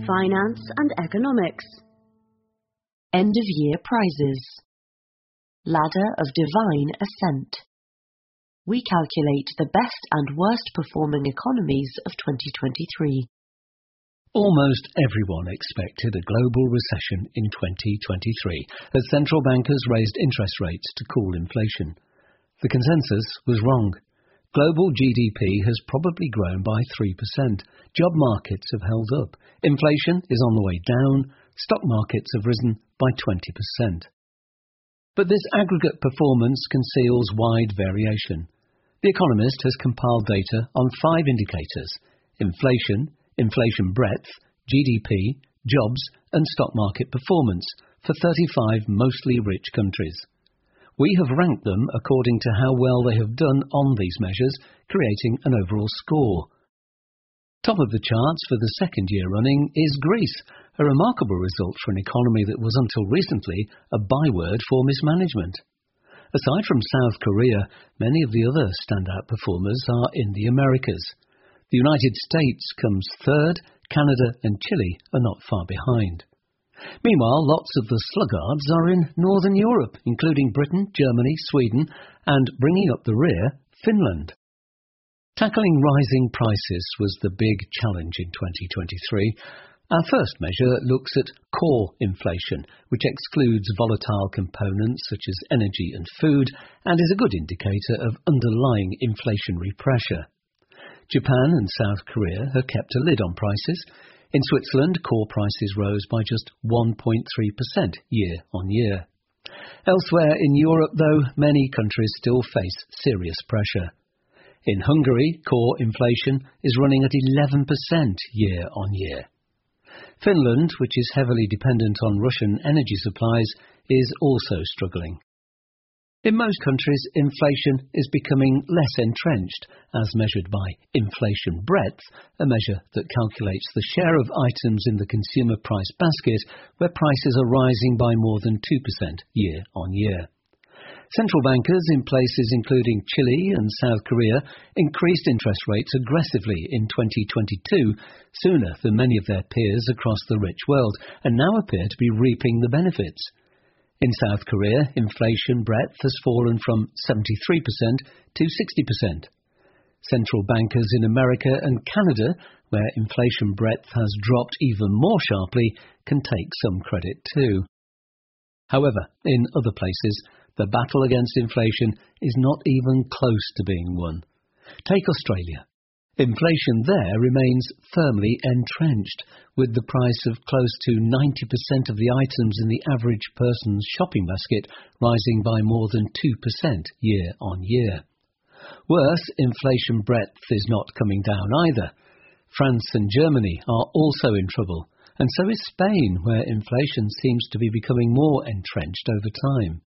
finance and economics. End-of-year prizes. Ladder of divine ascent. We calculate the best and worst performing economies of 2023. Almost everyone expected a global recession in 2023 as central bankers raised interest rates to cool inflation. The consensus was wrong. Global GDP has probably grown by 3%. Job markets have held up. Inflation is on the way down. Stock markets have risen by 20%. But this aggregate performance conceals wide variation. The Economist has compiled data on 5 indicators: inflation, inflation breadth, GDP, jobs and stock market performance for 35 mostly rich countries. We have ranked them according to how well they have done on these measures, creating an overall score. Top of the charts for the second year running is Greece, a remarkable result for an economy that was until recently a byword for mismanagement. Aside from South Korea, many of the other standout performers are in the Americas. The United States comes third, Canada and Chile are not far behind. Meanwhile, lots of the sluggards are in Northern Europe, including Britain, Germany, Sweden, and bringing up the rear, Finland. Tackling rising prices was the big challenge in 2023. Our first measure looks at core inflation, which excludes volatile components such as energy and food, and is a good indicator of underlying inflationary pressure. Japan and South Korea have kept a lid on prices. In Switzerland, core prices rose by just 1.3% year-on-year. Elsewhere in Europe, though, many countries still face serious pressure. In Hungary, core inflation is running at 11% year-on-year. Finland, which is heavily dependent on Russian energy supplies, is also struggling. In most countries, inflation is becoming less entrenched, as measured by inflation breadth, a measure that calculates the share of items in the consumer price basket where prices are rising by more than 2% year-on-year. Central bankers in places including Chile and South Korea increased interest rates aggressively in 2022, sooner than many of their peers across the rich world, and now appear to be reaping the benefits. In South Korea, inflation breadth has fallen from 73% to 60%. Central bankers in America and Canada, where inflation breadth has dropped even more sharply, can take some credit too. However, in other places, the battle against inflation is not even close to being won. Take Australia. Inflation there remains firmly entrenched, with the price of close to 90% of the items in the average person's shopping basket rising by more than 2% year-on-year. Worse, inflation breadth is not coming down either. France and Germany are also in trouble, and so is Spain, where inflation seems to be becoming more entrenched over time.